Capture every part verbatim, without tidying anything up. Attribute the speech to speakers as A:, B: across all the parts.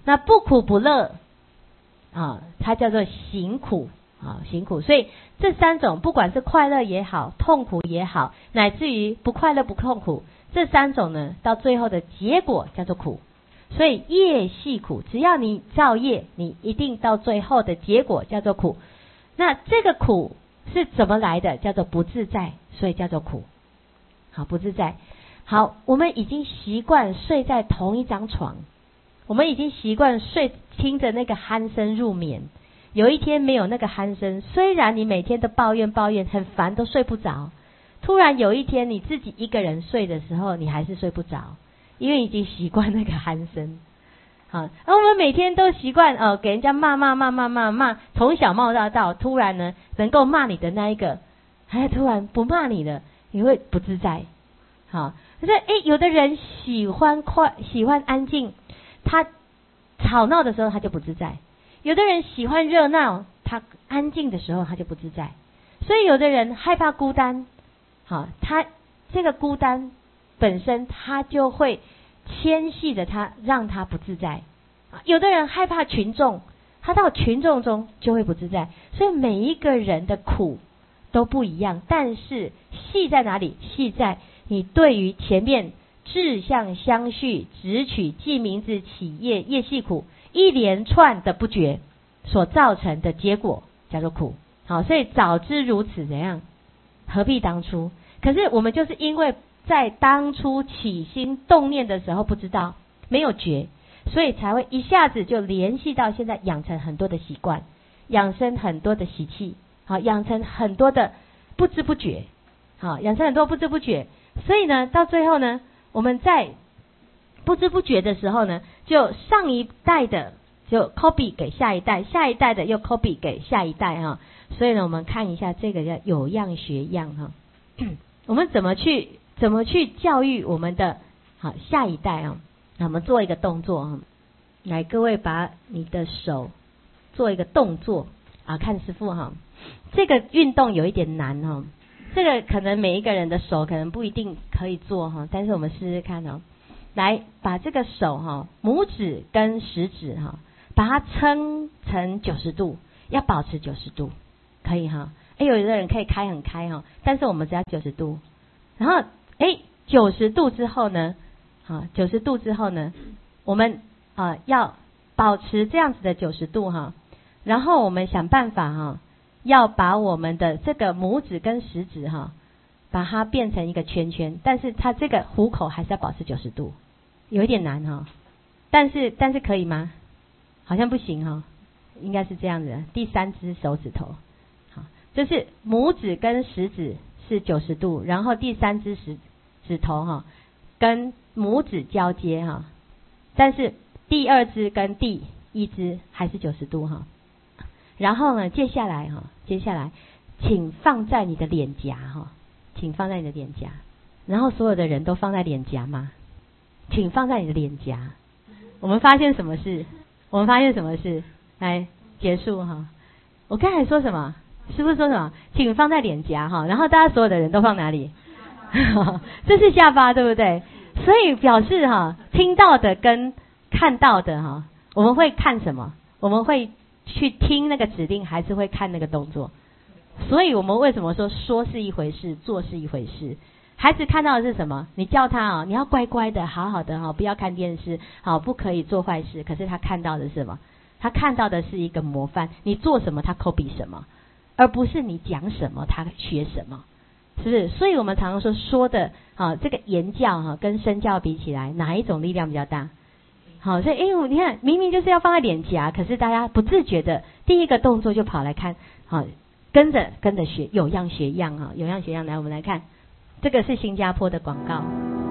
A: 那不苦不乐啊，它叫做行苦啊，行苦。所以这三种，不管是快乐也好，痛苦也好，乃至于不快乐不痛苦，这三种呢，到最后的结果叫做苦。所以业系苦，只要你造业，你一定到最后的结果叫做苦。那这个苦是怎么来的？叫做不自在，所以叫做苦。好，不自在。好，我们已经习惯睡在同一张床，我们已经习惯睡听着那个鼾声入眠。有一天没有那个鼾声，虽然你每天都抱怨抱怨很烦，都睡不着，突然有一天你自己一个人睡的时候，你还是睡不着，因为已经习惯那个鼾声。好，而我们每天都习惯哦，给人家骂骂骂骂骂骂，从小骂到大，突然呢，能够骂你的那一个，哎，突然不骂你了，你会不自在。好，可是哎，有的人喜欢快，喜欢安静，他吵闹的时候他就不自在；有的人喜欢热闹，他安静的时候他就不自在。所以有的人害怕孤单，好，他这个孤单本身他就会牵系着他，让他不自在。有的人害怕群众，他到群众中就会不自在。所以每一个人的苦都不一样，但是系在哪里？系在你对于前面志向相续、直取记名字起业业系苦一连串的不觉所造成的结果叫做苦。好，所以早知如此怎样？何必当初？可是我们就是因为在当初起心动念的时候不知道，没有觉，所以才会一下子就联系到现在，养成很多的习惯，养生很多的习气，好，养成很多的不知不觉，好，养成很多不知不觉。所以呢，到最后呢，我们在不知不觉的时候呢，就上一代的就 copy 给下一代，下一代的又 copy 给下一代哈。所以呢，我们看一下这个叫有样学样哈。我们怎么去怎么去教育我们的好下一代啊？那我们做一个动作哈，来，各位把你的手做一个动作啊，看师父哈。这个运动有一点难哈。这个可能每一个人的手可能不一定可以做哈，但是我们试试看哦。来，把这个手哈，拇指跟食指哈，把它撑成九十度，要保持九十度，可以哈。哎，有的人可以开很开哈，但是我们只要九十度。然后哎，九十度之后呢，好，九十度之后呢，我们啊要保持这样子的九十度哈。然后我们想办法哈。要把我们的这个拇指跟食指哈，把它变成一个圈圈，但是它这个虎口还是要保持九十度，有一点难哈，但是但是可以吗？好像不行哈，应该是这样子。第三只手指头，好，就是拇指跟食指是九十度，然后第三只食指头哈跟拇指交接哈，但是第二只跟第一只还是九十度哈。然后呢，接下来哈，接下来，请放在你的脸颊哈，请放在你的脸颊，然后所有的人都放在脸颊吗？请放在你的脸颊。我们发现什么事？我们发现什么事？来结束哈。我刚才说什么？师父说什么？请放在脸颊哈，然后大家所有的人都放哪里？这是下巴，对不对？所以表示哈，听到的跟看到的哈，我们会看什么？我们会去听那个指令，还是会看那个动作？所以我们为什么说说是一回事，做是一回事？孩子看到的是什么？你叫他啊，你要乖乖的，好好的哈，不要看电视，好，不可以做坏事。可是他看到的是什么？他看到的是一个模范，你做什么他 copy 什么，而不是你讲什么他学什么，是不是？所以我们常常说说的啊，这个言教哈跟身教比起来，哪一种力量比较大？好，所以哎，你看，明明就是要放在脸颊，可是大家不自觉的第一个动作就跑来看，好，跟着跟着学，有样学样哈，有样学样。来，我们来看，这个是新加坡的广告。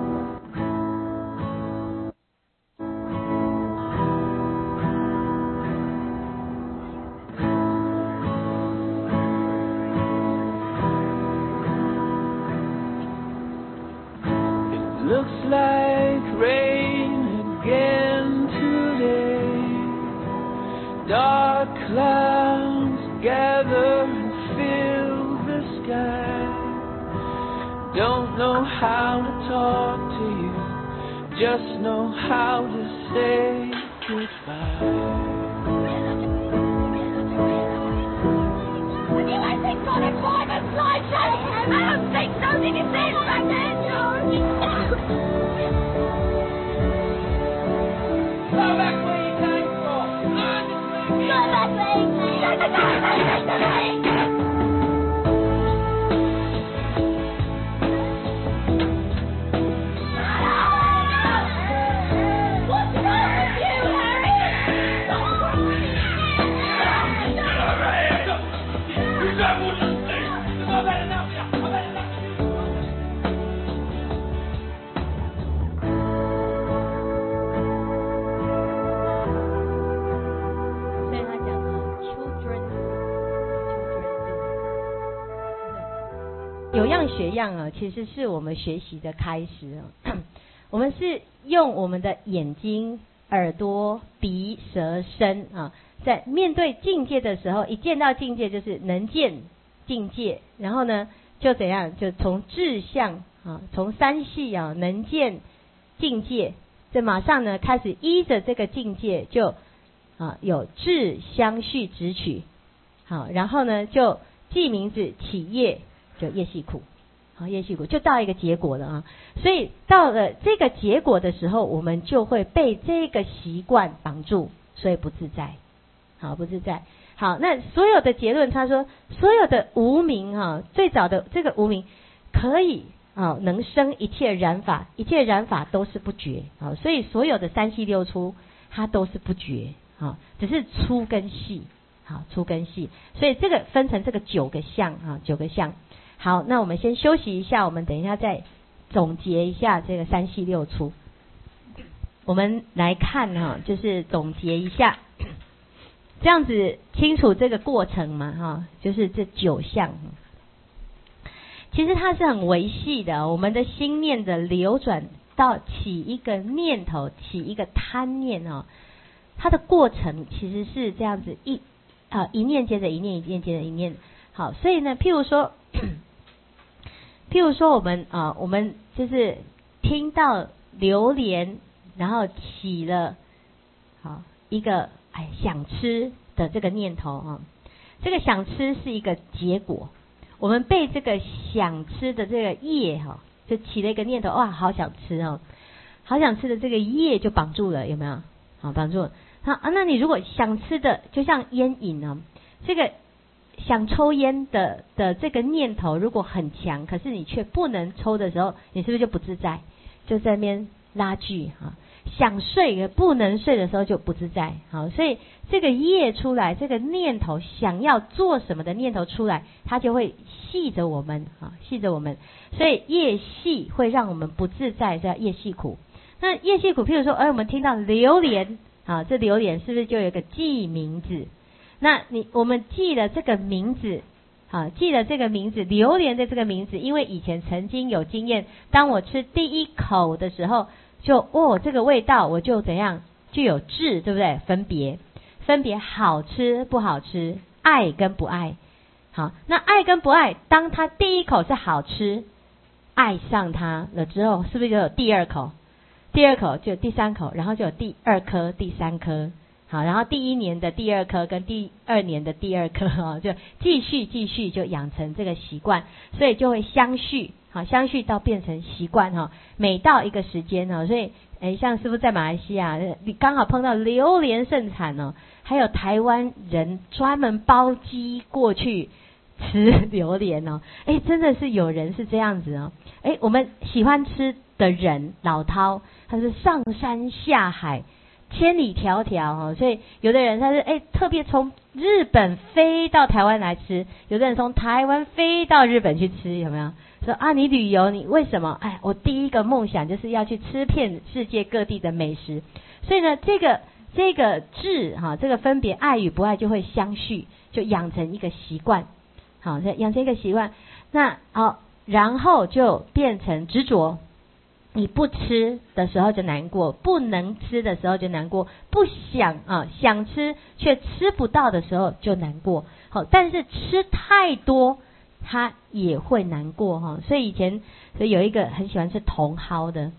B: It looks like rain again today. Dark clouds gather and fill the sky. Don't know how to talk to you, just know how to say goodbye.
C: Would you like things on a private flight, Jenny? I don't think so. Did you see it back there, George?
B: Go back where you came from. Learn to speak
C: Go back where you came from. Go back where you came from.
A: 有样学样啊，其实是我们学习的开始啊。我们是用我们的眼睛、耳朵、鼻、舌、身啊，在面对境界的时候，一见到境界就是能见境界，然后呢就怎样，就从志向啊，从三系啊能见境界，这马上呢开始依着这个境界就啊有志相续直取，好，然后呢就记名字起业。就业系苦，好，业系苦就到一个结果了啊。所以到了这个结果的时候，我们就会被这个习惯绑住，所以不自在，好，不自在。好，那所有的结论，他说所有的无明哈，最早的这个无明可以啊，能生一切染法，一切染法都是不觉啊。所以所有的三系六出，它都是不觉啊，只是粗跟细，好，粗跟细。所以这个分成这个九个相啊，九个相。好，那我们先休息一下，我们等一下再总结一下这个三系六出。我们来看哈，就是总结一下，这样子清楚这个过程嘛哈，就是这九项。其实它是很维系的，我们的心念的流转到起一个念头，起一个贪念哦，它的过程其实是这样子一啊一念接着一念，一念接着一念。好，所以呢，譬如说。譬如说我们啊，我们就是听到榴莲，然后起了好一个哎想吃的这个念头啊，这个想吃是一个结果，我们被这个想吃的这个业哈，就起了一个念头，哇，好想吃哦，好想吃的这个业就绑住了，有没有？好，绑住了。那啊，那你如果想吃的，就像烟瘾呢，这个。想抽烟的的这个念头如果很强，可是你却不能抽的时候，你是不是就不自在？就在那边拉锯啊。想睡不能睡的时候就不自在。好，所以这个业出来，这个念头想要做什么的念头出来，它就会系着我们啊，系着我们。所以业系会让我们不自在，叫业系苦。那业系苦，譬如说，哎，我们听到榴莲啊，这榴莲是不是就有一个记名字？那你我们记了这个名字，好，记了这个名字，榴莲的这个名字，因为以前曾经有经验，当我吃第一口的时候，就哦这个味道我就怎样就有质，对不对？分别分别好吃不好吃，爱跟不爱。好，那爱跟不爱，当他第一口是好吃，爱上它了之后，是不是就有第二口？第二口就有第三口，然后就有第二颗、第三颗。好，然后第一年的第二颗跟第二年的第二颗啊，就继续继续就养成这个习惯，所以就会相续，好，相续到变成习惯哈。每到一个时间哈，所以诶，像师父在马来西亚，你刚好碰到榴莲盛产哦，还有台湾人专门包机过去吃榴莲哦，诶，真的是有人是这样子哦，诶，我们喜欢吃的人老饕，他是上山下海。千里迢迢哈，所以有的人他是哎特别从日本飞到台湾来吃，有的人从台湾飞到日本去吃，有没有？说啊，你旅游你为什么？哎，我第一个梦想就是要去吃遍世界各地的美食，所以呢，这个这个智哈，这个分别爱与不爱就会相续，就养成一个习惯，好，养成一个习惯，那好，然后就变成执着。你不吃的时候就难过，不能吃的时候就难过，不想啊想吃却吃不到的时候就难过。好，但是吃太多，他也会难过哈。所以以前所以有一个很喜欢吃茼蒿的，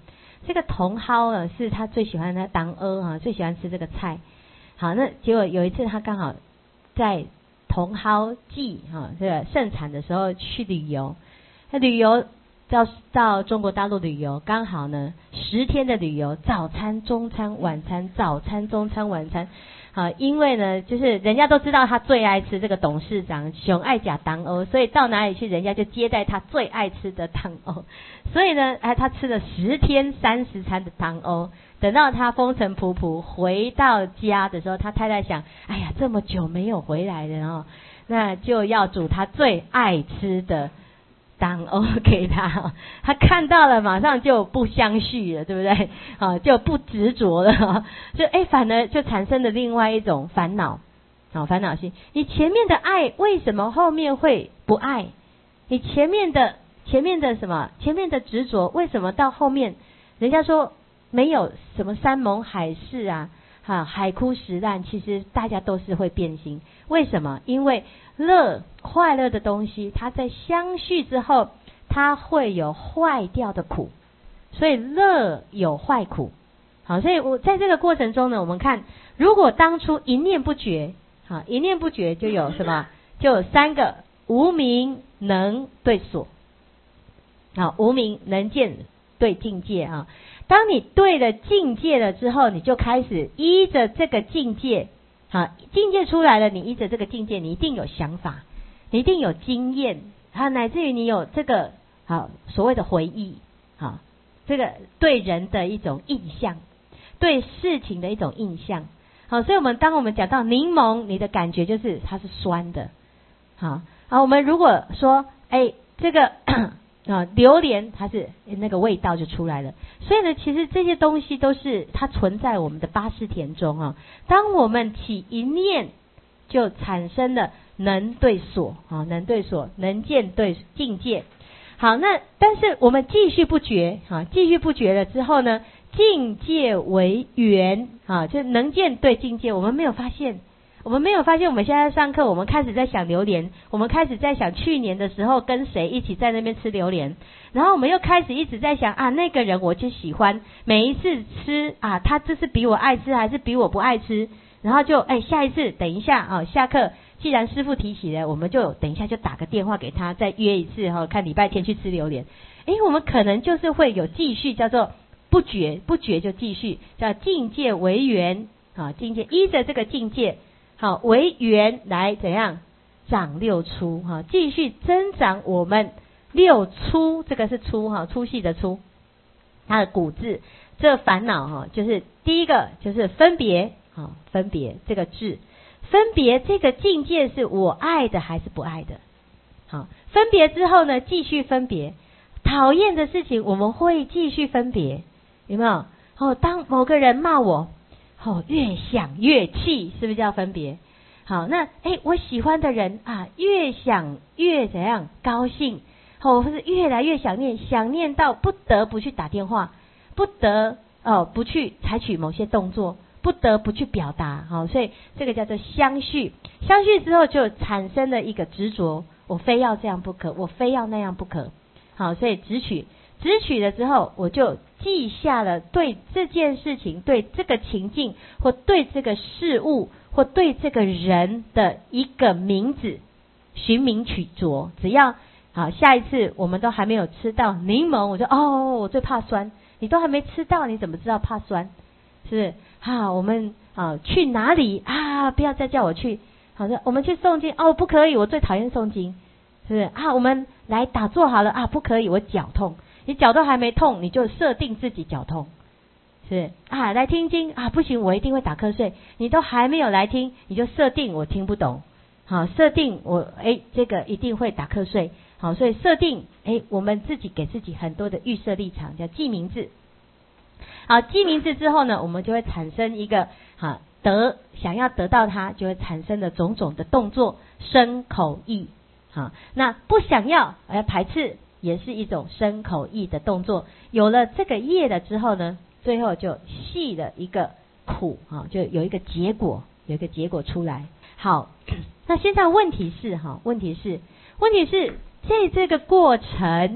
A: 这个茼蒿呢是他最喜欢的当阿啊，最喜欢吃这个菜。好，那结果有一次他刚好在茼蒿季哈这个盛产的时候去旅游，他旅游到到中国大陆旅游，刚好呢十天的旅游，早餐、中餐、晚餐，早餐、中餐、晚餐。好，因为呢，就是人家都知道他最爱吃这个董事长熊爱甲当欧，所以到哪里去人家就接待他最爱吃的当欧，所以呢，哎，他吃了十天三十餐的当欧。等到他风尘仆仆回到家的时候，他太太想，哎呀，这么久没有回来了哦，那就要煮他最爱吃的当欧给他，他看到了马上就不相续了，对不对？啊，就不执着了，就哎，反而就产生了另外一种烦恼，啊，烦恼心。你前面的爱为什么后面会不爱？你前面的前面的什么？前面的执着为什么到后面？人家说没有什么山盟海誓啊，哈，海枯石烂，其实大家都是会变心。为什么？因为乐快乐的东西，它在相续之后，它会有坏掉的苦，所以乐有坏苦。好，所以我在这个过程中呢，我们看，如果当初一念不绝，好，一念不绝就有什么？就有三个无明能对所。好，无明能见对境界啊。当你对了境界了之后，你就开始依着这个境界。好，境界出来了，你依着这个境界，你一定有想法，你一定有经验，好，乃至于你有这个好所谓的回忆，好，这个对人的一种印象，对事情的一种印象。好，所以我们当我们讲到柠檬，你的感觉就是它是酸的。好，好，我们如果说，哎，这个啊，榴莲它是那个味道就出来了。所以呢，其实这些东西都是它存在我们的八识田中啊。当我们起一念，就产生了能对所啊，能对所，能见对境界。好，那但是我们继续不觉啊，继续不觉了之后呢，境界为缘啊，就能见对境界，我们没有发现。我们没有发现，我们现在上课，我们开始在想榴莲，我们开始在想去年的时候跟谁一起在那边吃榴莲，然后我们又开始一直在想啊，那个人我就喜欢，每一次吃啊，他这是比我爱吃还是比我不爱吃，然后就哎下一次等一下啊，下课既然师父提起了，我们就等一下就打个电话给他，再约一次哈、啊，看礼拜天去吃榴莲。哎，我们可能就是会有继续叫做不觉，不觉就继续叫境界为缘啊，境界依着这个境界。好，为缘来怎样长六粗哈，继续增长我们六粗，这个是粗哈，粗细的粗，它的古字，这烦恼哈，就是第一个就是分别哈，分别这个智，分别这个境界是我爱的还是不爱的。好，分别之后呢，继续分别，讨厌的事情我们会继续分别，有没有？哦，当某个人骂我。哦，越想越气，是不是叫分别？好，那哎，我喜欢的人啊，越想越怎样高兴，哦，或是越来越想念，想念到不得不去打电话，不得哦不去采取某些动作，不得不去表达，好，所以这个叫做相续。相续之后就产生了一个执着，我非要这样不可，我非要那样不可。好，所以执取。执取了之后，我就记下了对这件事情、对这个情境，或对这个事物，或对这个人的一个名字，寻名取着。只要好，下一次我们都还没有吃到柠檬，我就哦，我最怕酸。你都还没吃到，你怎么知道怕酸？是不是？好，我们啊去哪里啊？不要再叫我去。好的，我们去诵经哦，不可以，我最讨厌诵经。是不是啊？我们来打坐好了啊，不可以，我脚痛。你脚都还没痛，你就设定自己脚痛，是啊，来听经啊，不行，我一定会打瞌睡。你都还没有来听，你就设定我听不懂，好，设定我哎这个一定会打瞌睡，好，所以设定哎我们自己给自己很多的预设立场，叫记名字。好，记名字之后呢，我们就会产生一个好得想要得到它，就会产生的种种的动作，身口意。好，那不想要而排斥。也是一种身口意的动作，有了这个业了之后呢，最后就系了一个苦啊，就有一个结果，有一个结果出来。好，那现在问题是哈，问题是，问题是在这个过程，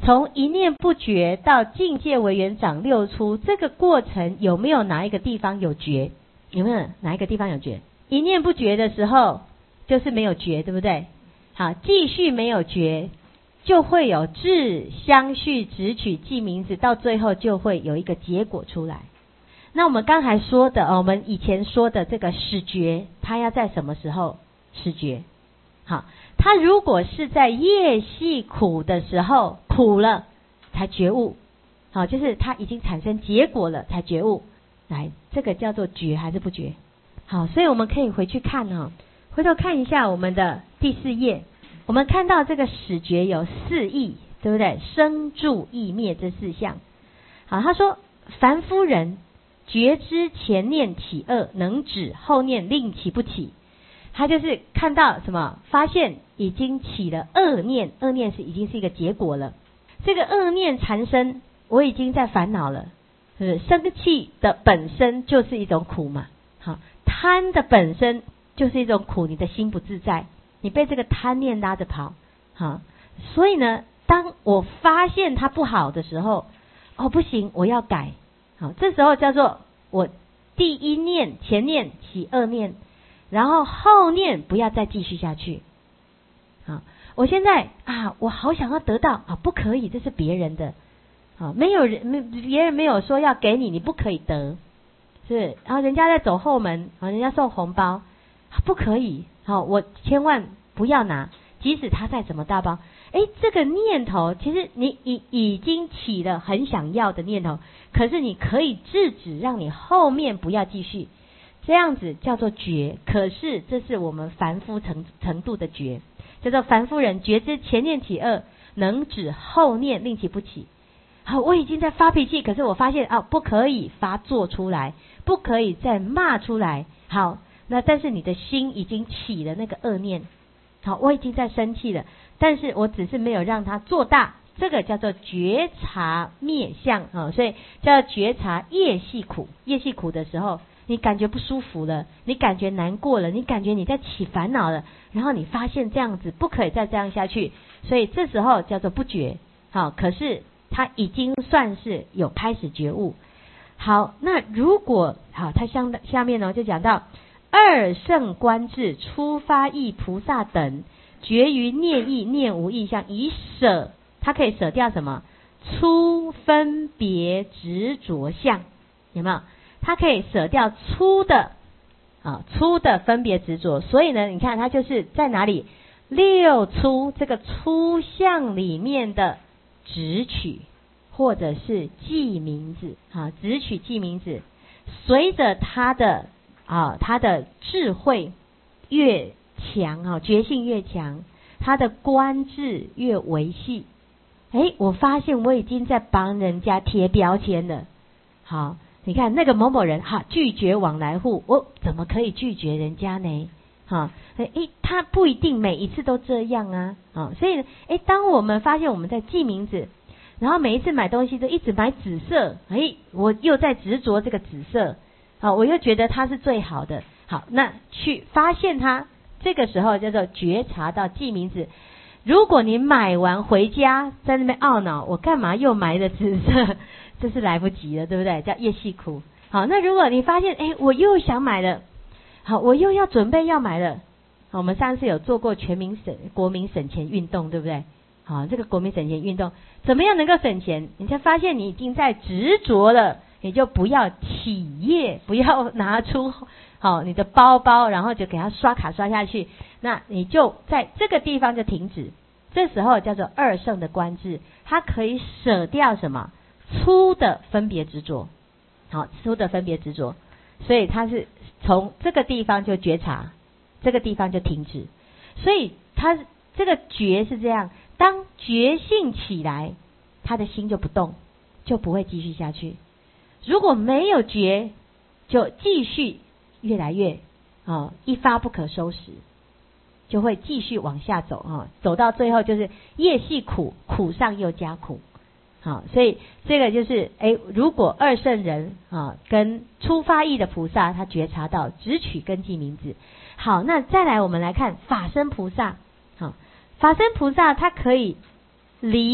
A: 从一念不觉到境界为缘长六出，这个过程有没有哪一个地方有觉？有没有哪一个地方有觉？一念不觉的时候就是没有觉，对不对？好，继续没有觉，就会有智相续直取记名字，到最后就会有一个结果出来。那我们刚才说的，我们以前说的这个始觉，它要在什么时候始觉？好，它如果是在业系苦的时候，苦了才觉悟，好，就是它已经产生结果了才觉悟。来，这个叫做觉还是不觉？好，所以我们可以回去看哦，回头看一下我们的第四页，我们看到这个始觉有四义，对不对？生住意灭这四项。好，他说凡夫人觉知前念起恶，能止后念令其不起。他就是看到什么？发现已经起了恶念，恶念是已经是一个结果了。这个恶念缠身，我已经在烦恼了。是生气的本身就是一种苦嘛，好，贪的本身就是一种苦，你的心不自在，你被这个贪念拉着跑，好，所以呢，当我发现它不好的时候，哦，不行，我要改，好，这时候叫做我第一念前念起恶念。然后后念不要再继续下去，好，我现在啊，我好想要得到啊，不可以，这是别人的，好，没有人，没别人没有说要给你，你不可以得，是，然后人家在走后门，啊，人家送红包，不可以，好，我千万不要拿，即使他再怎么大包，哎，这个念头，其实你已已经起了很想要的念头，可是你可以制止，让你后面不要继续。这样子叫做觉，可是这是我们凡夫程程度的觉，叫做凡夫人觉知前念起恶，能止后念令其不起。好，我已经在发脾气，可是我发现啊，不可以发作出来，不可以再骂出来。好，那但是你的心已经起了那个恶念，好，我已经在生气了，但是我只是没有让它做大，这个叫做觉察灭相啊，所以叫觉察业系苦。业系苦的时候，你感觉不舒服了，你感觉难过了，你感觉你在起烦恼了，然后你发现这样子不可以再这样下去，所以这时候叫做不觉。好，可是他已经算是有开始觉悟。好，那如果好，他下下面呢就讲到二圣观智初发意菩萨等觉于念意念无意相，以舍，他可以舍掉什么？粗分别执着相，有没有？它可以舍掉粗的啊，粗的分别执着，所以呢，你看它就是在哪里？六粗这个粗相里面的直取，或者是记名字啊，直取记名字，随着他的啊，他的智慧越强啊，觉性越强，他的观智越维系。哎，我发现我已经在帮人家贴标签了，好。你看那个某某人哈，拒绝往来户，我怎么可以拒绝人家呢？哈，诶，他不一定每一次都这样啊，啊，所以诶，当我们发现我们在记名字，然后每一次买东西都一直买紫色，诶，我又在执着这个紫色，啊，我又觉得它是最好的，好，那去发现它，这个时候叫做觉察到记名字。如果你买完回家在那边懊恼，我干嘛又买了紫色？这是来不及了，对不对？叫业系苦。好，那如果你发现，哎，我又想买了，好，我又要准备要买了。好，我们上次有做过全民省国民省钱运动，对不对？好，这个国民省钱运动怎么样能够省钱？你才发现你已经在执着了，你就不要起业，不要拿出好你的包包，然后就给它刷卡刷下去，那你就在这个地方就停止。这时候叫做二圣的观智，它可以舍掉什么？粗的分别执着，好，粗的分别执着，所以它是从这个地方就觉察，这个地方就停止，所以它这个觉是这样，当觉性起来，他的心就不动，就不会继续下去。如果没有觉，就继续越来越啊，一发不可收拾，就会继续往下走啊，走到最后就是业系苦，苦上又加苦。好，所以这个就是诶，如果二圣人啊跟初发意的菩萨，他觉察到直取跟记名字。好，那再来我们来看法身菩萨。好，法身菩萨他可以离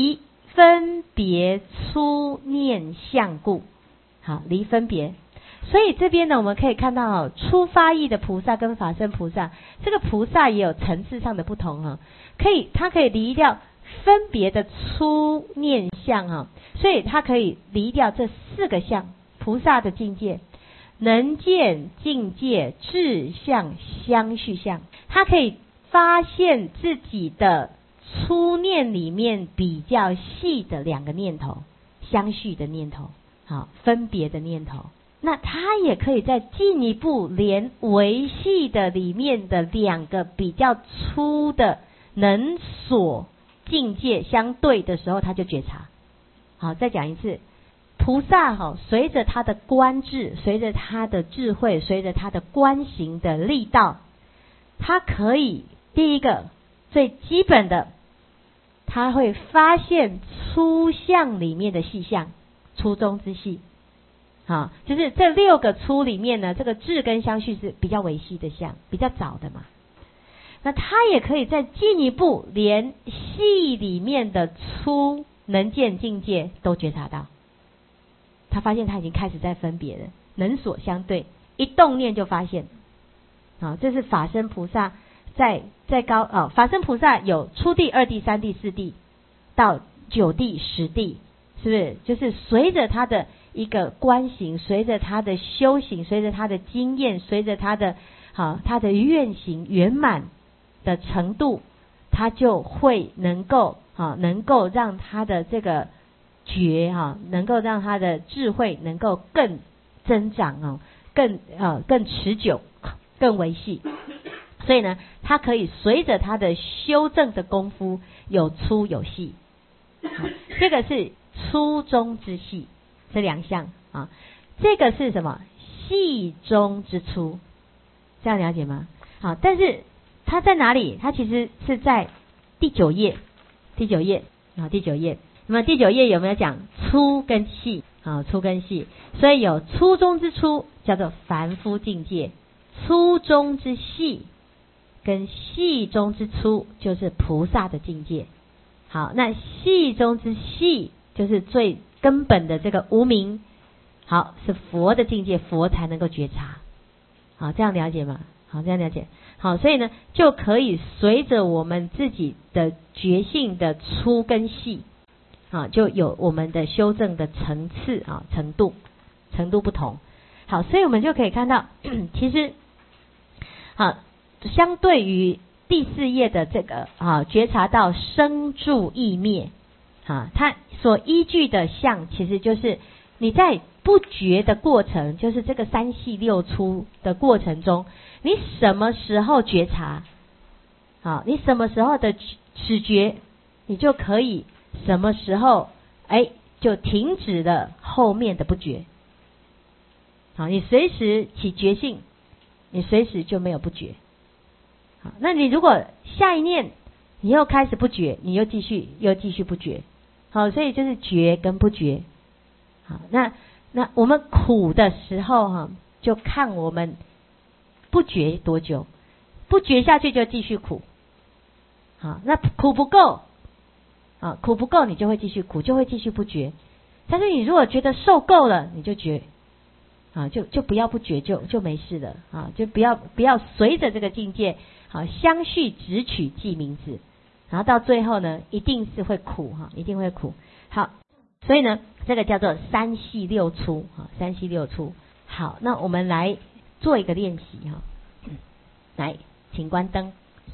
A: 分别出念相故。好，离分别。所以这边呢，我们可以看到哦，出发意的菩萨跟法身菩萨，这个菩萨也有层次上的不同哈、哦。可以，它可以离掉分别的出念相哈、哦，所以它可以离掉这四个相，菩萨的境界。能见境界志相相续相，他可以发现自己的初念里面比较细的两个念头，相续的念头，好，分别的念头。那他也可以再进一步，连维系的里面的两个比较粗的能所境界相对的时候，他就觉察。好，再讲一次。菩萨哈，随着他的观智，随着他的智慧，随着他的观行的力道，他可以第一个最基本的，他会发现粗相里面的细相，粗中之细。好，就是这六个粗里面呢，这个智跟相续是比较微细的相，比较早的嘛。那他也可以再进一步，连细里面的粗能见境界都觉察到。他发现他已经开始在分别了，能所相对，一动念就发现。啊，这是法身菩萨在在高哦，法身菩萨有初地、二地、三地、四地，到九地、十地，是不是？就是随着他的一个观行，随着他的修行，随着他的经验，随着他的好他的愿行圆满的程度，他就会能够啊，能够让他的这个。觉哈，能够让他的智慧能够更增长哦，更呃更持久，更维系。所以呢，他可以随着他的修正的功夫，有粗有细。这个是粗中之细，这两项啊。这个是什么？细中之粗，这样了解吗？好，但是它在哪里？它其实是在第九页，第九页啊，第九页。那么第九页有没有讲粗跟细啊？粗跟细，所以有粗中之粗叫做凡夫境界，粗中之细跟细中之粗就是菩萨的境界。好，那细中之细就是最根本的这个无明，好，是佛的境界，佛才能够觉察。好，这样了解吗？好，这样了解。好，所以呢，就可以随着我们自己的觉性的粗跟细。啊，就有我们的修正的层次啊，程度程度不同。好，所以我们就可以看到，其实啊，相对于第四页的这个啊，觉察到生住意灭啊，它所依据的相，其实就是你在不觉的过程，就是这个三细六粗的过程中，你什么时候觉察？啊，你什么时候的始觉，你就可以。什么时候哎就停止了后面的不觉？好，你随时起觉性，你随时就没有不觉。好，那你如果下一念你又开始不觉，你又继续又继续不觉。好，所以就是觉跟不觉。好，那那我们苦的时候哈，就看我们不觉多久，不觉下去就继续苦。好，那苦不够。啊，苦不够，你就会继续苦，就会继续不觉。但是你如果觉得受够了，你就觉，啊，就就不要不觉，就就没事了啊，就不要不要随着这个境界，好相续直取记名字，然后到最后呢，一定是会苦哈，一定会苦。好，所以呢，这个叫做三细六粗啊，三细六粗。好，那我们来做一个练习哈，来，请关灯。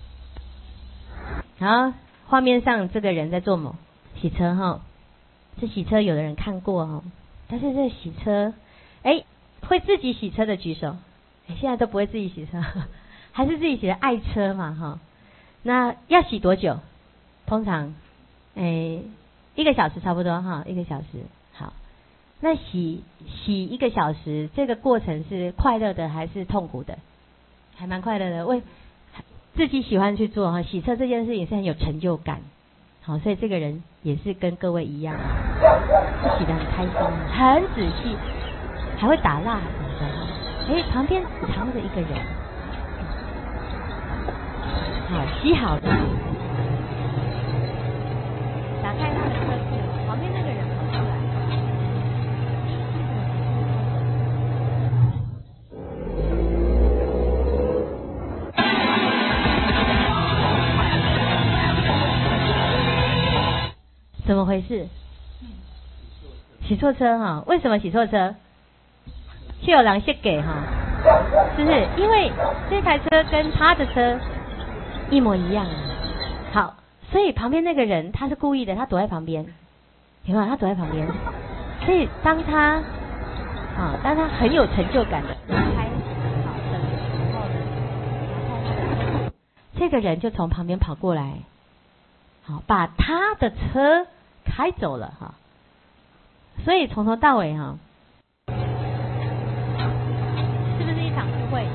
A: 好。画面上这个人在做什么？洗车哈，这洗车有的人看过哈，但是这洗车，哎，会自己洗车的举手。哎，现在都不会自己洗车，还是自己洗的爱车嘛哈。那要洗多久？通常，哎，一个小时差不多哈，一个小时。好，那洗洗一个小时，这个过程是快乐的还是痛苦的？还蛮快乐的，为。自己喜欢去做哈，洗车这件事也是很有成就感，好，所以这个人也是跟各位一样，洗得很开心，很仔细，还会打蜡什么的。哎，旁边藏着一个人，好，洗好了，打开他的车子。 旁边那个人跑出来。怎么回事？洗错车哈？为什么洗错车？是有人先给哈？是不是？因为这台车跟他的车一模一样。好，所以旁边那个人他是故意的，他躲在旁边，明白？他躲在旁边，所以当他啊，当他很有成就感的开好车的时候呢，这个人就从旁边跑过来，好，把他的车开走了哈。所以从头到尾哈，是不是一场误会？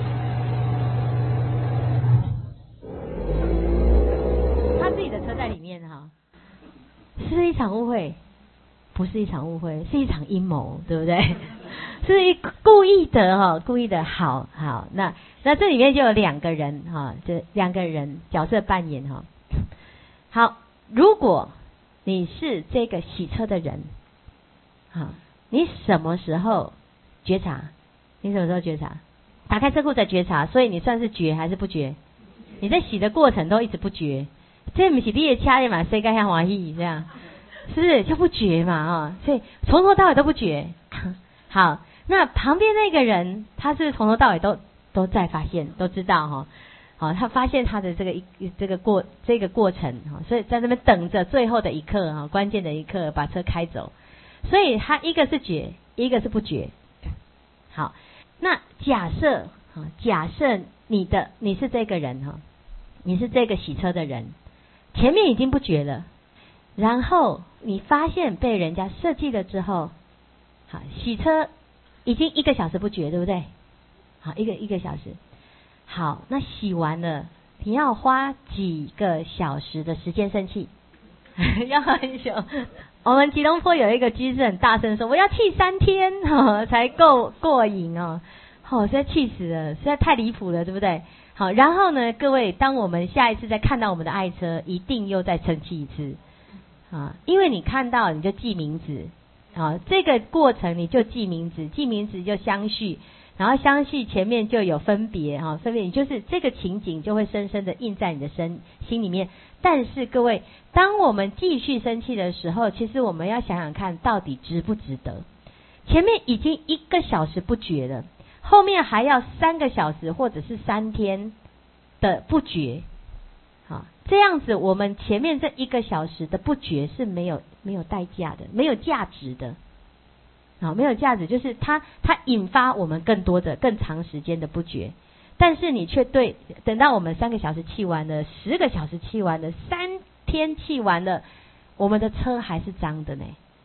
A: 他自己的车在里面哈，是不是一场误会？不是一场误会，是一场阴谋，对不对？是一故意的哈，故意的。好好，那那这里面就有两个人哈，这两个人角色扮演哈。好，如果你是这个洗车的人。好，你什么时候觉察？你什么时候觉察？打开车库的觉察，所以你算是觉还是不觉？你在洗的过程都一直不觉，这不是你的车嘛？谁该向欢喜这样，是不是就不觉嘛？啊，所以从头到尾都不觉。好，那旁边那个人，他是从头到尾都都在发现，都知道哈。好，他发现他的这个一这个过这个过程哈，所以在那边等着最后的一刻哈，关键的一刻把车开走。所以他一个是觉，一个是不觉。好，那假设假设你的你是这个人哈，你是这个洗车的人，前面已经不觉了，然后你发现被人家设计了之后，好，洗车已经一个小时不觉，对不对？好，一个一个小时。好，那洗完了，你要花几个小时的时间生气？要很久。我们吉隆坡有一个居士很大声说：“我要气三天哦，才够过瘾哦。”哦，实在气死了，实在太离谱了，对不对？好，然后呢，各位，当我们下一次再看到我们的爱车，一定又再生气一次啊！因为你看到你就记名字啊，这个过程你就记名字，记名字就相续。然后相续前面就有分别哈，分别你就是这个情景就会深深的印在你的身心里面。但是各位，当我们继续生气的时候，其实我们要想想看到底值不值得。前面已经一个小时不觉了，后面还要三个小时或者是三天的不觉，好，这样子我们前面这一个小时的不觉是没有没有代价的，没有价值的。好，没有价值，就是它它引发我们更多的更长时间的不觉，但是你却对等到我们三个小时气完了，十个小时气完了，三天气完了，我们的车还是脏的呢，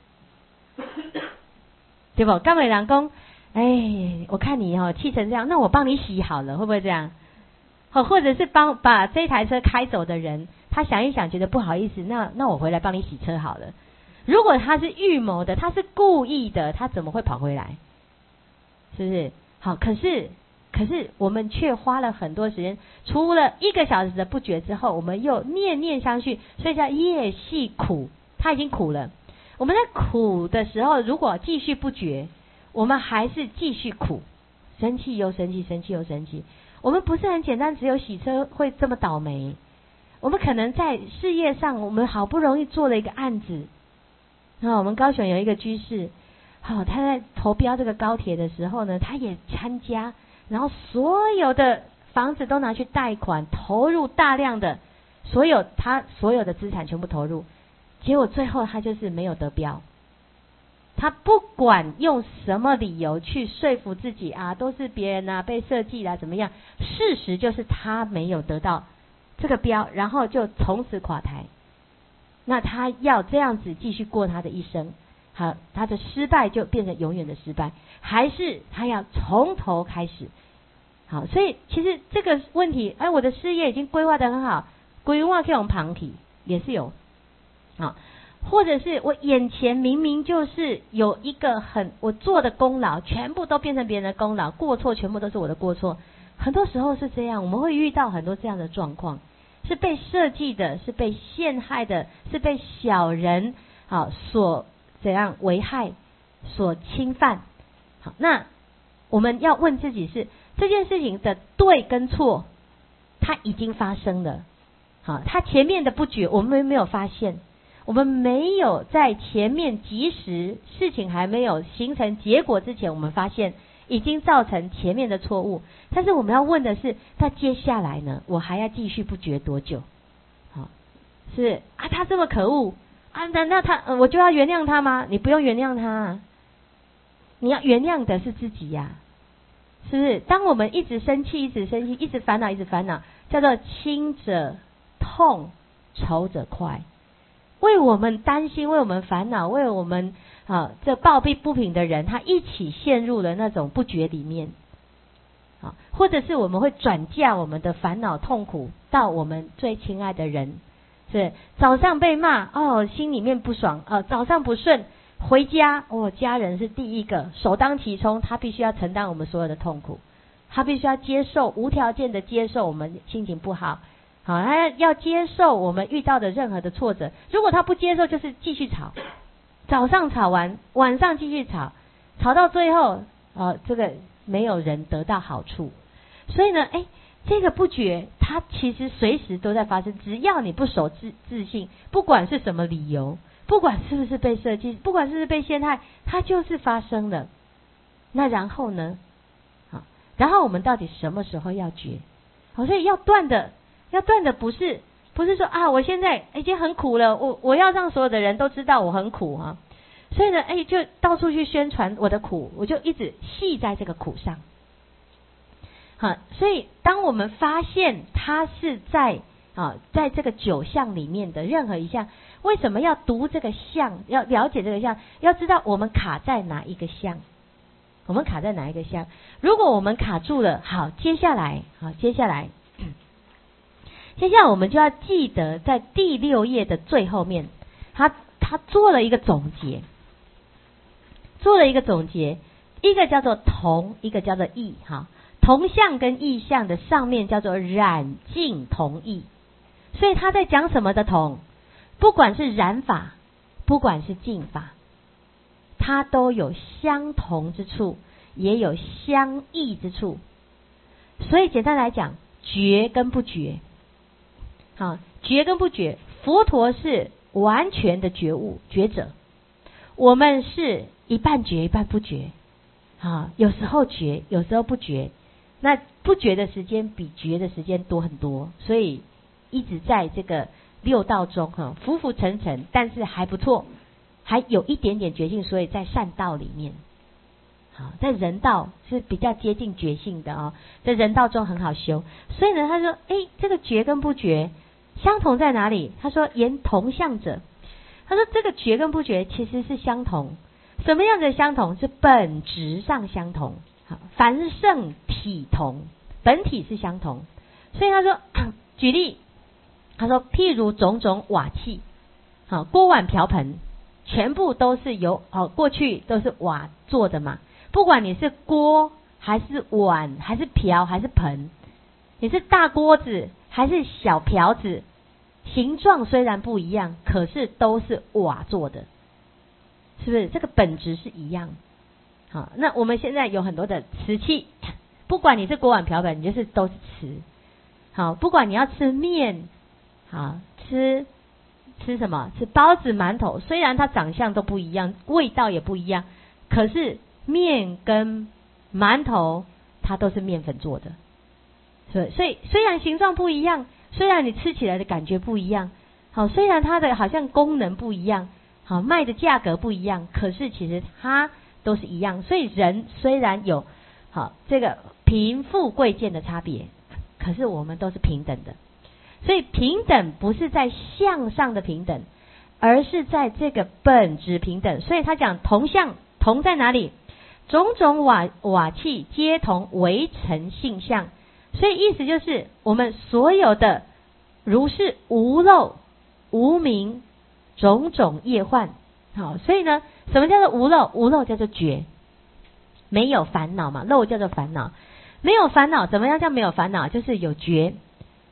A: 对不？刚美郎公，哎，我看你哦气成这样，那我帮你洗好了，会不会这样？好，或者是帮把这台车开走的人，他想一想觉得不好意思，那那我回来帮你洗车好了。如果他是预谋的，他是故意的，他怎么会跑回来？是不是？好，可是可是我们却花了很多时间，除了一个小时的不觉之后，我们又念念相续，所以叫业系苦，他已经苦了。我们在苦的时候，如果继续不觉，我们还是继续苦，生气又生气，生气又生气。我们不是很简单，只有洗车会这么倒霉。我们可能在事业上，我们好不容易做了一个案子。那我们高雄有一个居士，好、哦，他在投标这个高铁的时候呢，他也参加，然后所有的房子都拿去贷款，投入大量的，所有他所有的资产全部投入，结果最后他就是没有得标。他不管用什么理由去说服自己啊，都是别人啊被设计啦怎么样，事实就是他没有得到这个标，然后就从此垮台。那他要这样子继续过他的一生，好，他的失败就变成永远的失败，还是他要从头开始？好，所以其实这个问题，哎，我的事业已经规划得很好，规划这种旁体也是有，好，或者是我眼前明明就是有一个很我做的功劳，全部都变成别人的功劳，过错全部都是我的过错，很多时候是这样，我们会遇到很多这样的状况。是被设计的，是被陷害的，是被小人好所怎样危害、所侵犯。好，那我们要问自己是这件事情的对跟错，它已经发生了。好，它前面的不觉我们没有发现，我们没有在前面及时事情还没有形成结果之前，我们发现已经造成前面的错误。但是我们要问的是，那接下来呢？我还要继续不觉多久？好，是啊，他这么可恶啊，难道他、呃、我就要原谅他吗？你不用原谅他，你要原谅的是自己呀、啊，是不是？当我们一直生气，一直生气，一直烦恼，一直烦恼，叫做轻者痛，仇者快。为我们担心，为我们烦恼，为我们啊这抱庇不平的人，他一起陷入了那种不觉里面。啊，或者是我们会转嫁我们的烦恼痛苦到我们最亲爱的人，是早上被骂哦，心里面不爽，呃，早上不顺，回家哦，家人是第一个首当其冲，他必须要承担我们所有的痛苦，他必须要接受无条件的接受我们心情不好，好，他要接受我们遇到的任何的挫折，如果他不接受，就是继续吵，早上吵完，晚上继续吵，吵到最后，呃，这个。没有人得到好处，所以呢，哎，这个不觉，它其实随时都在发生。只要你不守自自信，不管是什么理由，不管是不是被设计，不管是不是被陷害，它就是发生了。那然后呢？好，然后我们到底什么时候要觉？好，所以要断的，要断的不是不是说啊，我现在已经很苦了，我我要让所有的人都知道我很苦啊。所以呢，哎，就到处去宣传我的苦，我就一直系在这个苦上。好，所以当我们发现它是在啊，在这个九项里面的任何一项，为什么要读这个项？要了解这个项，要知道我们卡在哪一个项，我们卡在哪一个项？如果我们卡住了，好，接下来，好，接下来，接下来我们就要记得在第六页的最后面，他他做了一个总结。做了一个总结，一个叫做同，一个叫做异。哈，同相跟异相的上面叫做染净同异，所以他在讲什么的同？不管是染法，不管是净法，它都有相同之处，也有相异之处。所以简单来讲，觉跟不觉，好，觉跟不觉，佛陀是完全的觉悟觉者，我们是一半觉一半不觉，啊，有时候觉，有时候不觉，那不觉的时间比觉的时间多很多，所以一直在这个六道中哈，浮浮沉沉，但是还不错，还有一点点觉性，所以在善道里面，好，在人道是比较接近觉性的哦，在人道中很好修，所以呢，他说，哎，这个觉跟不觉相同在哪里？他说，言同相者，他说这个觉跟不觉其实是相同。什么样的相同？是本质上相同，好，凡圣体同，本体是相同。所以他说，举例，他说，譬如种种瓦器，好，锅碗瓢盆，全部都是由哦，过去都是瓦做的嘛。不管你是锅还是碗还是瓢还是盆，你是大锅子还是小瓢子，形状虽然不一样，可是都是瓦做的。是不是这个本质是一样？好，那我们现在有很多的瓷器，不管你是锅碗瓢盆，你就是都是瓷。好，不管你要吃面，好吃吃什么？吃包子、馒头，虽然它长相都不一样，味道也不一样，可是面跟馒头它都是面粉做的。所以，所以虽然形状不一样，虽然你吃起来的感觉不一样，好，虽然它的好像功能不一样。好，卖的价格不一样，可是其实它都是一样。所以人虽然有好这个贫富贵贱的差别，可是我们都是平等的。所以平等不是在相上的平等，而是在这个本质平等。所以他讲同相，同在哪里？种种瓦瓦器皆同为成性相。所以意思就是我们所有的如是无漏无明。种种业患，好，所以呢，什么叫做无漏？无漏叫做觉，没有烦恼嘛，漏叫做烦恼，没有烦恼，怎么样叫没有烦恼？就是有觉，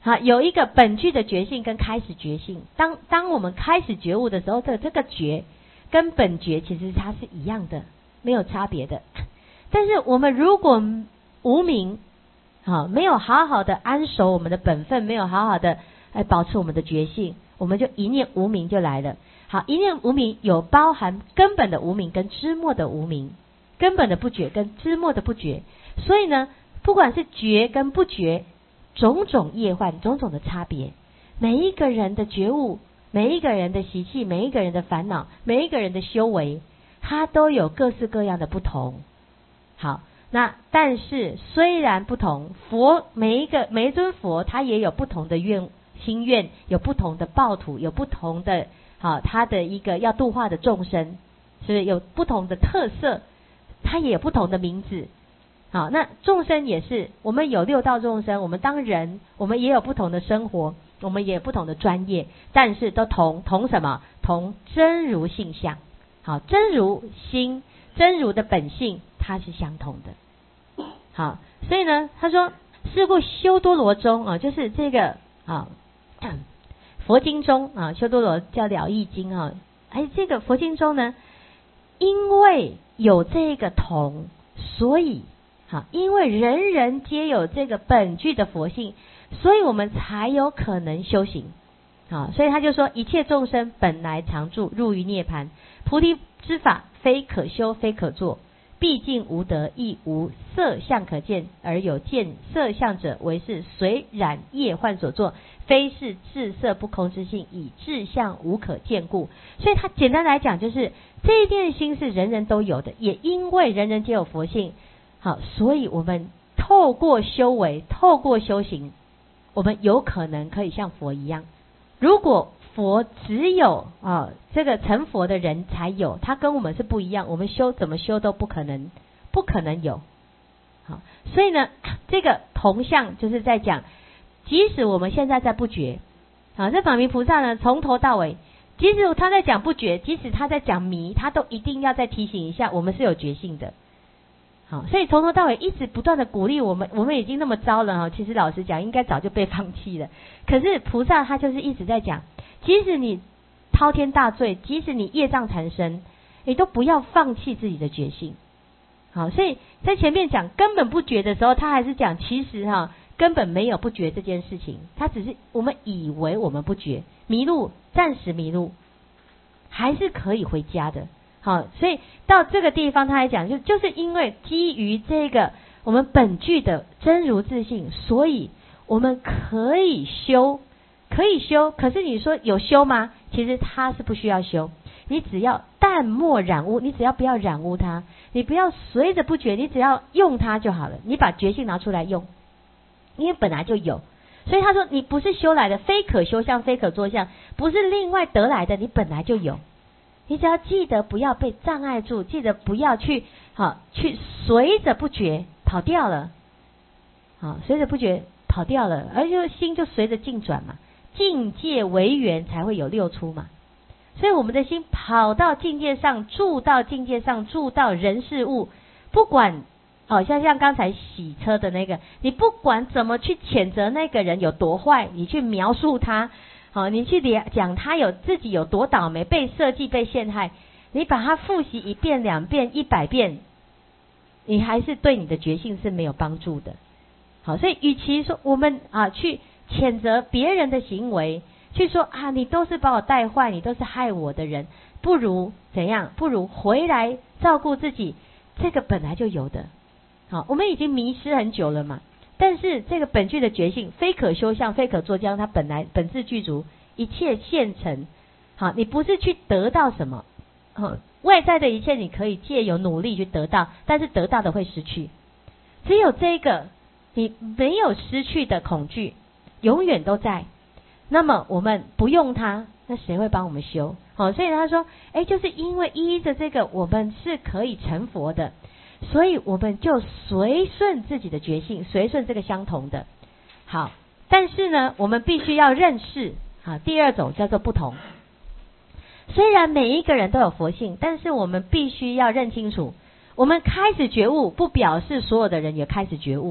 A: 好，有一个本具的觉性跟开始觉性。当当我们开始觉悟的时候，这这个觉跟本觉其实它是一样的，没有差别的。但是我们如果无明，好，没有好好的安守我们的本分，没有好好的来保持我们的觉性，我们就一念无明就来了。好，一念无明有包含根本的无明跟枝末的无明，根本的不觉跟枝末的不觉。所以呢，不管是觉跟不觉，种种业患，种种的差别，每一个人的觉悟，每一个人的习气，每一个人的烦恼，每一个人的修为，它都有各式各样的不同。好，那但是虽然不同，佛每一个每一尊佛，他也有不同的愿心愿，有不同的报土，有不同的好他的一个要度化的众生，是不是有不同的特色？他也有不同的名字。好，那众生也是，我们有六道众生，我们当人，我们也有不同的生活，我们也有不同的专业，但是都同同什么？同真如性相。好，真如心，真如的本性，它是相同的。好，所以呢，他说，是故修多罗中啊，就是这个啊，佛经中啊，修多罗叫了义经啊，哎，这个佛经中呢，因为有这个同，所以好，因为人人皆有这个本具的佛性，所以我们才有可能修行。好，所以他就说，一切众生本来常住，入于涅槃。菩提之法，非可修，非可作。毕竟无德，亦无色相可见，而有见色相者，为是随染业幻所作，非是智色不空之性，以智相无可见故。所以他简单来讲，就是这一念心是人人都有的，也因为人人皆有佛性。好，所以我们透过修为，透过修行，我们有可能可以像佛一样。如果佛只有啊这个成佛的人才有，他跟我们是不一样，我们修怎么修都不可能，不可能有。好，所以呢，这个同相就是在讲，即使我们现在在不觉，啊，这法明菩萨呢，从头到尾，即使他在讲不觉，即使他在讲迷，他都一定要再提醒一下，我们是有觉性的。好，所以从头到尾一直不断的鼓励我们，我们已经那么糟了哈，其实老实讲，应该早就被放弃了。可是菩萨他就是一直在讲，即使你滔天大罪，即使你业障缠身，你都不要放弃自己的觉性。好，所以在前面讲根本不觉的时候，他还是讲其实哈根本没有不觉这件事情，他只是我们以为我们不觉，迷路，暂时迷路，还是可以回家的。好，所以到这个地方他还讲，就就是因为基于这个我们本具的真如自性，所以我们可以修，可以修。可是你说有修吗？其实它是不需要修，你只要淡漠染污，你只要不要染污它，你不要随着不觉，你只要用它就好了。你把觉性拿出来用，因为本来就有。所以他说你不是修来的，非可修相，非可作相，不是另外得来的，你本来就有。你只要记得不要被障碍住，记得不要去好去随着不觉跑掉了，好随着不觉跑掉了，而且心就随着境转嘛，境界为缘才会有六出嘛。所以我们的心跑到境界上，住到境界上，住到人事物，不管哦像像刚才洗车的那个，你不管怎么去谴责那个人有多坏，你去描述他。好，你去讲他有自己有多倒霉，被设计被陷害，你把它复习一遍两遍一百遍，你还是对你的觉性是没有帮助的。好，所以与其说我们啊去谴责别人的行为，去说啊你都是把我带坏，你都是害我的人，不如怎样？不如回来照顾自己，这个本来就有的。好，我们已经迷失很久了嘛。但是这个本具的觉性，非可修相，非可作将，它本来本自具足，一切现成。好，你不是去得到什么，哦，外在的一切你可以借由努力去得到，但是得到的会失去。只有这个你没有失去的恐惧，永远都在。那么我们不用它，那谁会帮我们修？好，所以他说，哎，就是因为依着这个，我们是可以成佛的。所以我们就随顺自己的觉性，随顺这个相同的。好，但是呢，我们必须要认识，好，第二种叫做不同。虽然每一个人都有佛性，但是我们必须要认清楚，我们开始觉悟，不表示所有的人也开始觉悟。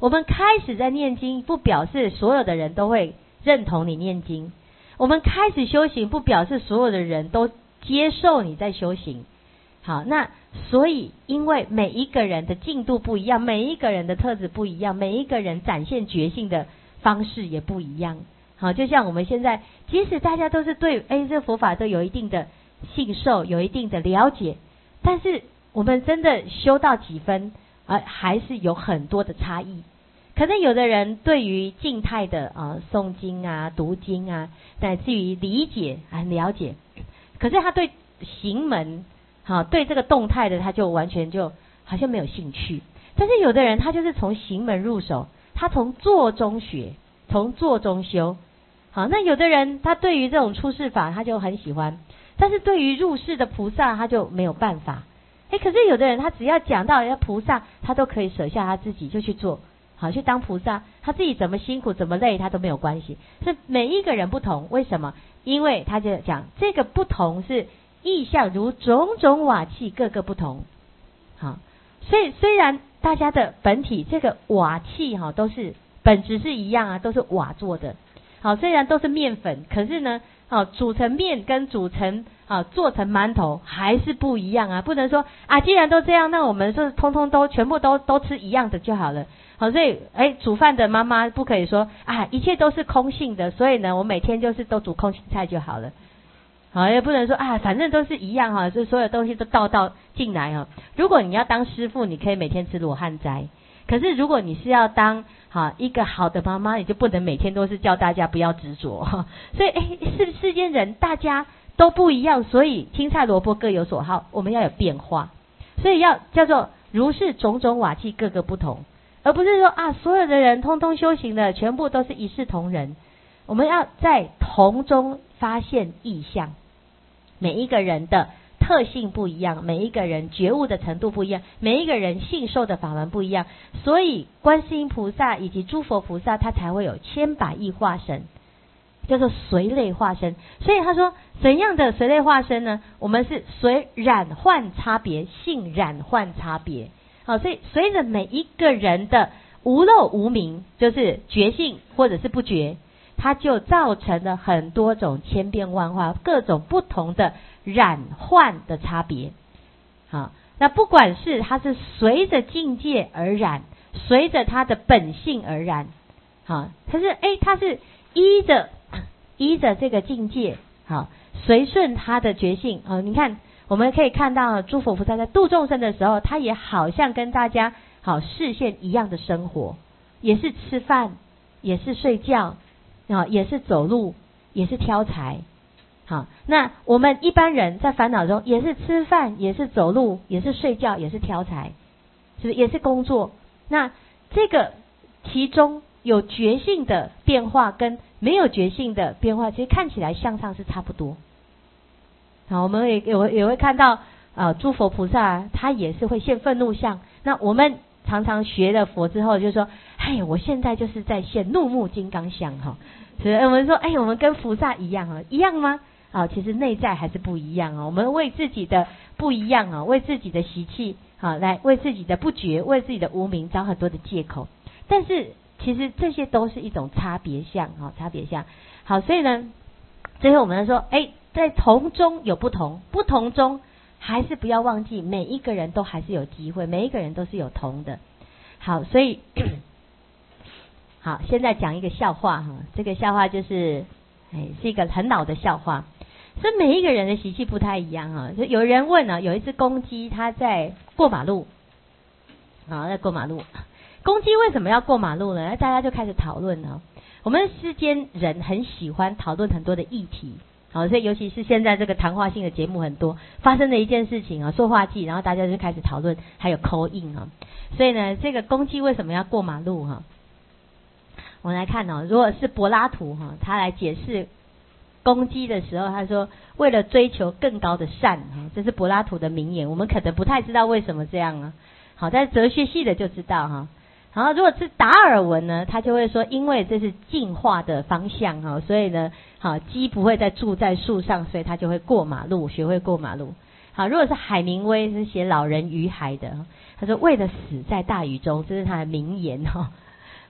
A: 我们开始在念经，不表示所有的人都会认同你念经。我们开始修行，不表示所有的人都接受你在修行。好，那所以因为每一个人的进度不一样，每一个人的特质不一样，每一个人展现觉性的方式也不一样。好，就像我们现在，即使大家都是对哎这佛法都有一定的信受，有一定的了解，但是我们真的修到几分，啊、呃，还是有很多的差异。可能有的人对于静态的啊、呃、诵经啊、读经啊，乃至于理解很了解，可是他对行门，好、啊、对这个动态的，他就完全就好像没有兴趣。但是有的人他就是从行门入手，他从坐中学，从坐中修。好，那有的人他对于这种出世法他就很喜欢，但是对于入世的菩萨他就没有办法。哎，可是有的人他只要讲到人家菩萨，他都可以舍下他自己就去做，好去当菩萨，他自己怎么辛苦怎么累他都没有关系。是每一个人不同，为什么？因为他就讲这个不同是意象如种种瓦器各个不同。好，所以虽然大家的本体这个瓦器哈都是本质是一样啊，都是瓦做的。好，虽然都是面粉，可是呢，好煮成面跟煮成啊做成馒头还是不一样啊！不能说啊，既然都这样，那我们就通通都全部都都吃一样的就好了。好，所以哎，煮饭的妈妈不可以说啊，一切都是空性的，所以呢，我每天就是都煮空心菜就好了。好，也不能说啊，反正都是一样哈，就所有东西都倒倒进来哈。如果你要当师傅，你可以每天吃罗汉斋。可是如果你是要当好一个好的妈妈，你就不能每天都是叫大家不要执着。所以哎，世世间人大家都不一样，所以青菜萝卜各有所好，我们要有变化。所以要叫做如是种种瓦器各个不同，而不是说啊所有的人通通修行的全部都是一视同仁。我们要在同中发现异象，每一个人的特性不一样，每一个人觉悟的程度不一样，每一个人信受的法门不一样，所以观世音菩萨以及诸佛菩萨他才会有千百亿化身，叫做随类化身。所以他说怎样的随类化身呢？我们是随染幻差别，性染幻差别。好，所以随着每一个人的无漏无明，就是觉性或者是不觉，它就造成了很多种千变万化，各种不同的染幻的差别。好，那不管是它是随着境界而染，随着它的本性而染。好，它是哎，它是依着依着这个境界，好，随顺它的觉性。哦，你看我们可以看到诸佛菩萨在度众生的时候，他也好像跟大家好视线一样的生活，也是吃饭，也是睡觉，啊，也是走路，也是挑柴。好，那我们一般人在烦恼中也是吃饭，也是走路，也是睡觉，也是挑柴，是不是也是工作？那这个其中有觉性的变化跟没有觉性的变化，其实看起来相上是差不多。好，我们也也会也会看到啊，诸佛菩萨他也是会现愤怒相。那我们常常学了佛之后，就说，哎，我现在就是在现怒目金刚相哈。所以我们说，哎，我们跟菩萨一样啊，一样吗？啊，其实内在还是不一样啊。我们为自己的不一样啊，为自己的习气啊，来为自己的不觉，为自己的无明找很多的借口。但是其实这些都是一种差别相啊，差别相。好，所以呢，最后我们说，哎，在同中有不同，不同中还是不要忘记，每一个人都还是有机会，每一个人都是有同的。好，所以好，现在讲一个笑话哈，这个笑话就是，哎，是一个很老的笑话。所以每一个人的习气不太一样啊。就有人问啊，有一只公鸡，它在过马路，啊，在过马路。公鸡为什么要过马路呢？大家就开始讨论啊。我们世间人很喜欢讨论很多的议题，好，所以尤其是现在这个谈话性的节目很多，发生的一件事情啊，塑化剂，然后大家就开始讨论，还有call in啊。所以呢，这个公鸡为什么要过马路哈？我们来看哦，如果是柏拉图哈，他来解释公鸡的时候，他说为了追求更高的善哈，这是柏拉图的名言。我们可能不太知道为什么这样啊。好，但是哲学系的就知道哈。然后如果是达尔文呢，他就会说，因为这是进化的方向哈，所以呢，好，鸡不会再住在树上，所以他就会过马路，学会过马路。好，如果是海明威是写《老人与海》的，他说为了死在大雨中，这是他的名言哈。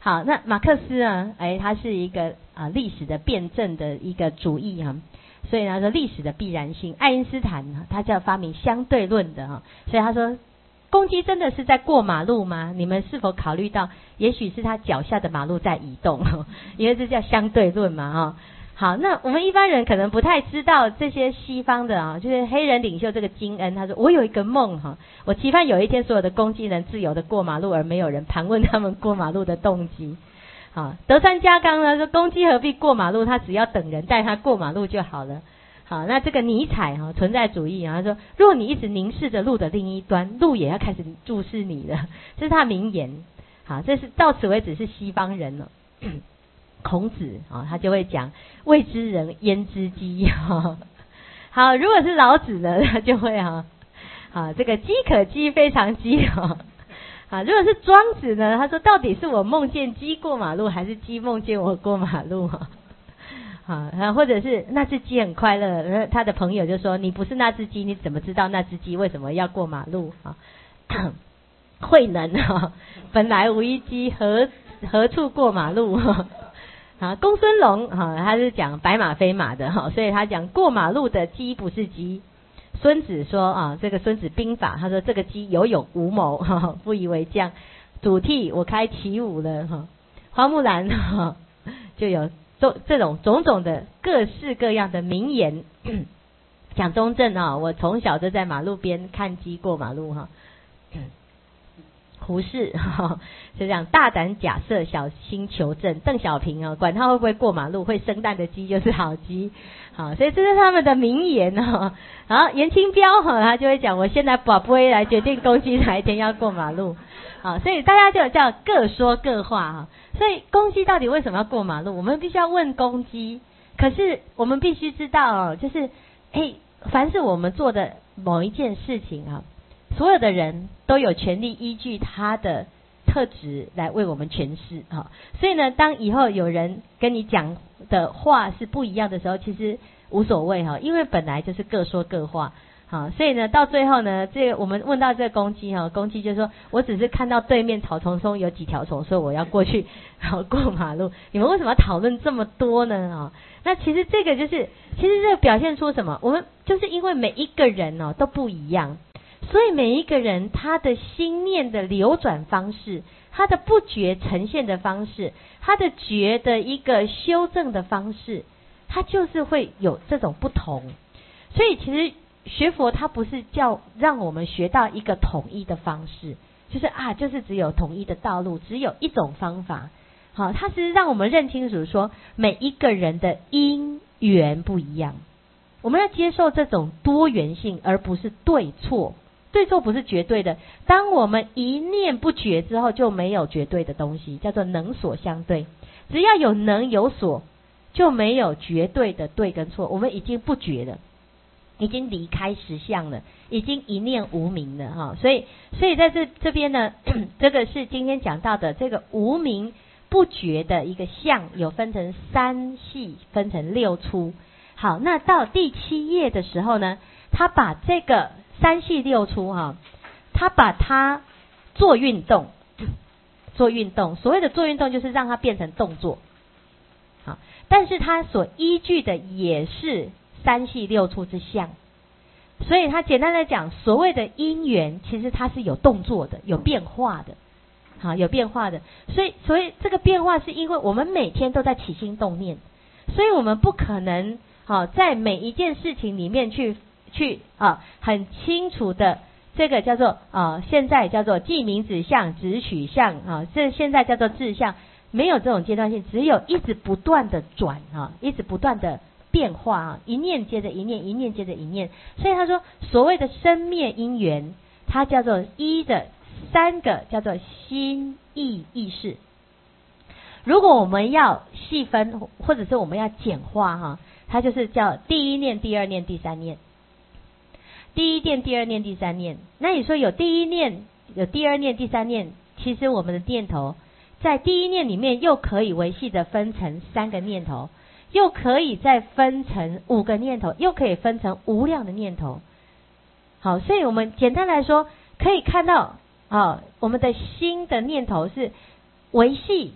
A: 好，那马克思啊，哎，他是一个啊历史的辩证的一个主义啊，所以他说历史的必然性。爱因斯坦他叫发明相对论的哈，所以他说公鸡真的是在过马路吗？你们是否考虑到，也许是他脚下的马路在移动，因为这叫相对论嘛哈。好，那我们一般人可能不太知道这些西方的啊，就是黑人领袖这个金恩，他说我有一个梦哈，我期盼有一天所有的公鸡能自由的过马路，而没有人盘问他们过马路的动机。好，德川家康呢说公鸡何必过马路，他只要等人带他过马路就好了。好，那这个尼采哈存在主义啊，他说如果你一直凝视着路的另一端，路也要开始注视你了，这是他名言。好，这是到此为止是西方人了。孔子啊，他就会讲未知人焉知机哈。好，如果是老子呢，他就会哈，啊这个饥可饥非常饥哈。啊，如果是庄子呢，他说到底是我梦见鸡过马路，还是鸡梦见我过马路哈？啊，或者是那只鸡很快乐，他的朋友就说你不是那只鸡，你怎么知道那只鸡为什么要过马路啊？慧能哈，本来无一鸡，何何处过马路？啊，公孙龙哈，他是讲白马非马的哈，所以他讲过马路的鸡不是鸡。孙子说啊，这个孙子兵法，他说这个鸡有勇无谋，哈，不以为将。祖逖我开齐武了哈，花木兰哈就有这这种种种的各式各样的名言。蒋中正啊，我从小就在马路边看鸡过马路哈。胡适哈就这样大胆假设，小心求证。邓小平啊，管他会不会过马路，会生蛋的鸡就是好鸡。好，所以这是他们的名言哈。好，严清标哈，他就会讲，我现在把不会来决定公鸡哪一天要过马路。好，所以大家就叫各说各话哈。所以公鸡到底为什么要过马路？我们必须要问公鸡。可是我们必须知道哦，就是哎，凡是我们做的某一件事情啊，所有的人都有权利依据他的特质来为我们诠释哈。所以呢，当以后有人跟你讲的话是不一样的时候，其实无所谓哈，因为本来就是各说各话。好，所以呢，到最后呢，这个我们问到这个公鸡哈，公鸡就说：“我只是看到对面草丛中有几条虫，所以我要过去好过马路。”你们为什么要讨论这么多呢？啊，那其实这个就是，其实这个表现出什么？我们就是因为每一个人哦都不一样，所以每一个人他的心念的流转方式，他的不觉呈现的方式，他的觉的一个修正的方式，他就是会有这种不同。所以其实学佛它不是叫让我们学到一个统一的方式，就是啊，就是只有统一的道路，只有一种方法。好，它是让我们认清楚说每一个人的因缘不一样，我们要接受这种多元性，而不是对错。对错不是绝对的，当我们一念不绝之后，就没有绝对的东西，叫做能所相对。只要有能有所，就没有绝对的对跟错，我们已经不绝了，已经离开实相了，已经一念无明了哈。所以，所以在这这边呢，这个是今天讲到的这个无明不觉的一个相，有分成三细，分成六粗。好，那到第七页的时候呢，他把这个三细六粗哈，他把它做运动，做运动。所谓的做运动，就是让它变成动作。好，但是它所依据的也是三细六粗之相。所以他简单的讲，所谓的因缘，其实它是有动作的，有变化的。好，有变化的。所以，所以这个变化是因为我们每天都在起心动念，所以我们不可能好在每一件事情里面去。去啊，很清楚的，这个叫做啊，现在叫做即名指相、直取相啊，这现在叫做志相，没有这种阶段性，只有一直不断的转啊，一直不断的变化啊，一念接着一念，一念接着一念。所以他说，所谓的生灭因缘，它叫做一的三个叫做心意意识。如果我们要细分，或者是我们要简化哈，它就是叫第一念、第二念、第三念。第一念、第二念、第三念，那你说有第一念、有第二念、第三念，其实我们的念头在第一念里面又可以维系的分成三个念头，又可以再分成五个念头，又可以分成无量的念头。好，所以我们简单来说，可以看到啊，我们的心的念头是维系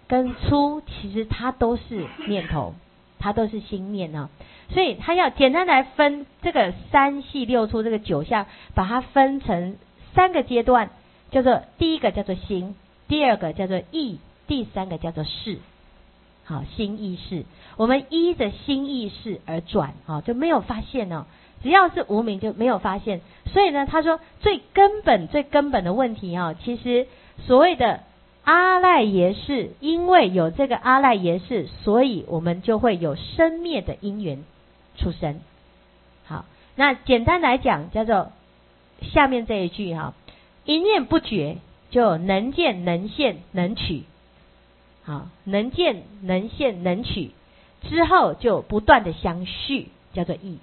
A: 跟粗，其实它都是念头，它都是心念啊。所以它要简单来分这个三细六粗这个九项，把它分成三个阶段，叫做第一个叫做心，第二个叫做意，第三个叫做识。好，心意识，我们依着心意识而转，好，就没有发现哦。只要是无明就没有发现，所以呢，他说最根本、最根本的问题啊，其实所谓的阿赖耶识，因为有这个阿赖耶识，所以我们就会有生灭的因缘出生。好，那简单来讲，叫做下面这一句哈，一念不绝，就能见、能现、能取。好，能见、能现、能取之后，就不断的相续，叫做意。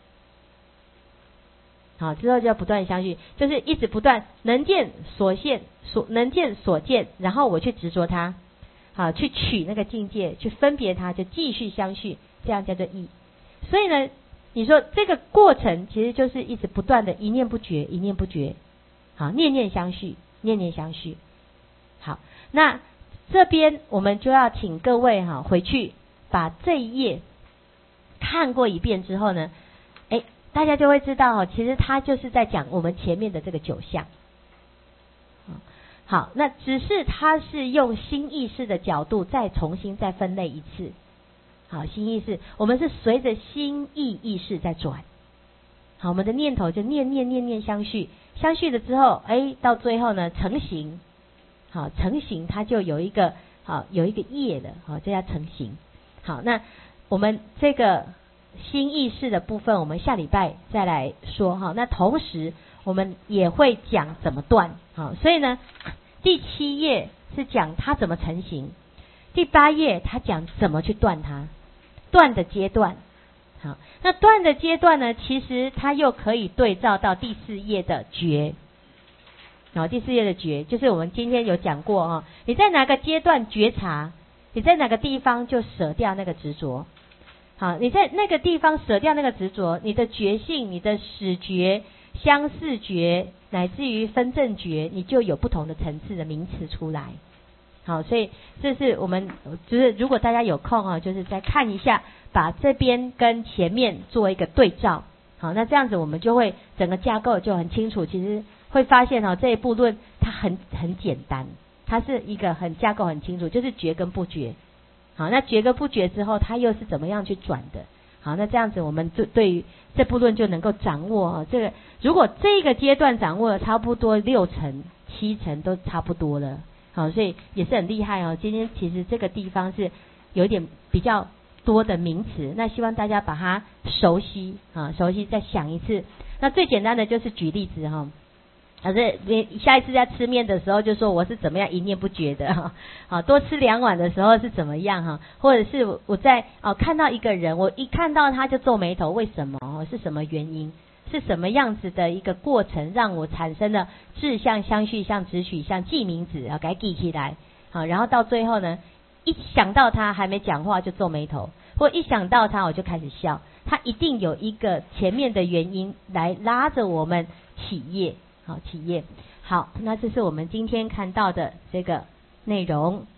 A: 好，之后就要不断相续，就是一直不断能见所现，所能见所见，然后我去执着它，好，去取那个境界，去分别它，就继续相续，这样叫做意。所以呢，你说这个过程其实就是一直不断的一念不绝，一念不绝，好，念念相续，念念相续。好，那这边我们就要请各位哈回去把这一页看过一遍之后呢，哎，大家就会知道，其实他就是在讲我们前面的这个九项。好，那只是他是用心意识的角度再重新再分类一次。好，心意识，我们是随着心意意识在转。好，我们的念头就念念念念相续，相续了之后，哎，到最后呢成形。好，成形它就有一个好有一个业了，好，这叫成形。好，那我们这个心意识的部分，我们下礼拜再来说哈。那同时我们也会讲怎么断，好，所以呢，第七页是讲它怎么成形，第八页它讲怎么去断它，断的阶段。好，那断的阶段呢，其实它又可以对照到第四页的觉。好，第四页的觉就是我们今天有讲过哈，你在哪个阶段觉察，你在哪个地方就舍掉那个执着。好，你在那个地方舍掉那个执着，你的觉性、你的始觉、相似觉，乃至于分正觉，你就有不同的层次的名词出来。好，所以这是我们就是如果大家有空啊，就是再看一下，把这边跟前面做一个对照。好，那这样子我们就会整个架构就很清楚。其实会发现哦，这一部论它很很简单，它是一个很架构很清楚，就是觉跟不觉。好，那觉跟不觉之后，它又是怎么样去转的？好，那这样子我们就对于这部论就能够掌握哦。这个如果这个阶段掌握了差不多六成、七成都差不多了。好，所以也是很厉害哦。今天其实这个地方是有点比较多的名词，那希望大家把它熟悉啊，熟悉再想一次。那最简单的就是举例子哈。可是你下一次在吃面的时候就说我是怎么样一念不绝的哈，好，多吃两碗的时候是怎么样哈，或者是我在哦看到一个人，我一看到他就皱眉头，为什么？是什么原因？是什么样子的一个过程让我产生了志向、相续向、直取向、记名字啊，给它记起来，好，然后到最后呢，一想到他还没讲话就皱眉头，或一想到他我就开始笑，他一定有一个前面的原因来拉着我们起业。好，企业好，那这是我们今天看到的这个内容。